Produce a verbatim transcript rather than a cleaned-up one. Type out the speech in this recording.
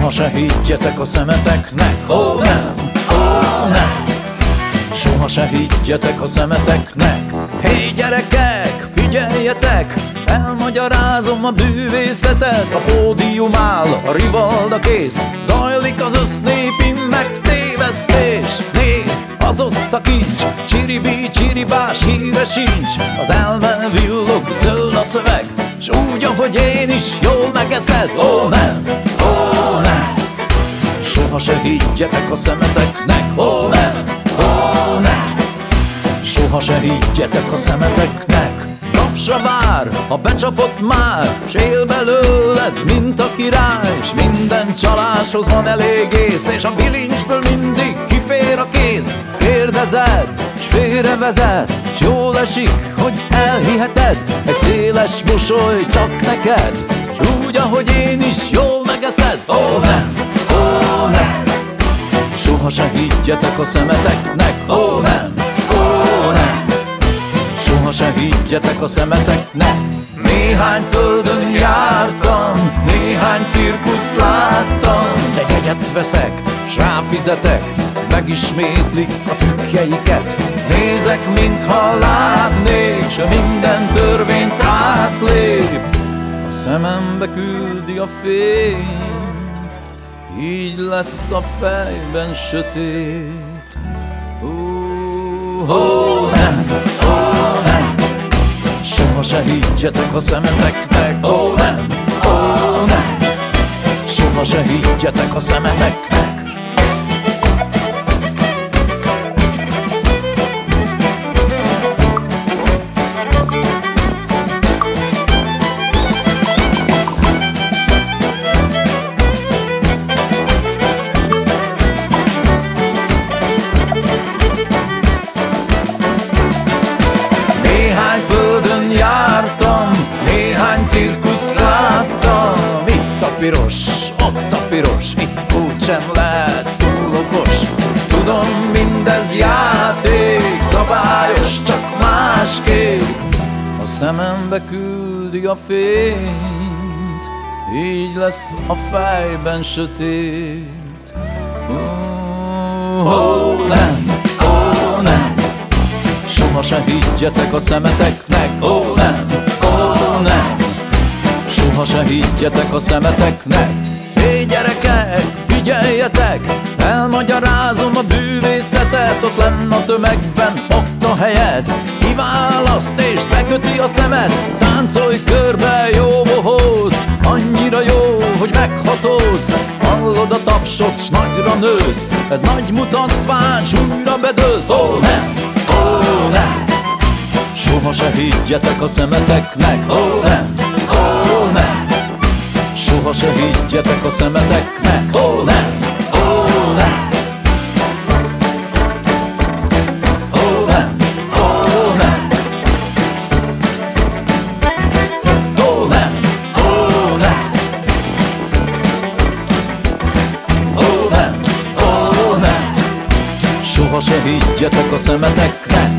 Soha se higgyetek a szemeteknek, ó nem, ó nem. Soha se higgyetek a szemeteknek. Hé gyerekek, figyeljetek, elmagyarázom a bűvészetet. A pódium áll, a rivalda kész, zajlik az össznépi megtévesztés. Nézd, az ott a kincs, csiribí, csiribás, híre sincs. Az elme villog, dől a szöveg, s úgy, ahogy én is, jól megeszed. Ó nem, ó nem. Soha se higgyetek a szemeteknek, ó nem, ó nem. Soha se higgyetek a szemeteknek. Napsra vár, ha becsapott már, s él belőled, mint a király. S minden csaláshoz van elég ész, és a bilincsből mindig kifér a kéz. Kérdezed, s félrevezet, s jól esik, hogy elhiheted. Egy széles mosoly csak neked, s úgy, ahogy én is, jól megeszed. Ó nem, ó nem. Soha se higgyetek a szemeteknek, ó nem, ó nem. Soha se higgyetek a szemeteknek. Néhány földön jártam, néhány cirkuszt láttam, de jegyet veszek, s ráfizetek, megismétlik a trükkjeiket. Nézek, mintha látnék, s minden törvényt átlép. A szemembe küldi a fényt, így lesz a fejben sötét. Ó, ó nem, ó nem. Soha se higgyetek a szemeteknek, ó nem, ó nem. Soha se higgyetek a szemeteknek. Jártam, néhány cirkuszt láttam. Itt a piros, ott a piros, itt úgysem lehetsz túl okos. Tudom, mindez játék, szabályos, csak másképp. A szemembe küldi a fényt, így lesz a fejben sötét. Ó, ó nem, ó nem. Soha se higgyetek a szemeteknek, ó nem, ó nem. Soha se higgyetek a szemeteknek. Hé gyerekek, figyeljetek, elmagyarázom a bűvészetet. Ott lenn a tömegben, ott a helyed, kiválaszt és beköti a szemed. Táncolj körbe, jó bohóc, annyira jó, hogy meghatódsz. Hallod a tapsot, s nagyra nősz, ez nagy mutatvány, s újra bedőlsz. Ó nem, ó nem. Soha se higgyetek a szemeteknek, ó nem, ó nem. Soha se higgyetek a szemeteknek, ó nem, ó nem. Ó nem, ó nem. Ó nem, ó nem. Ó nem, ó nem. Soha se higgyetek a szemeteknek.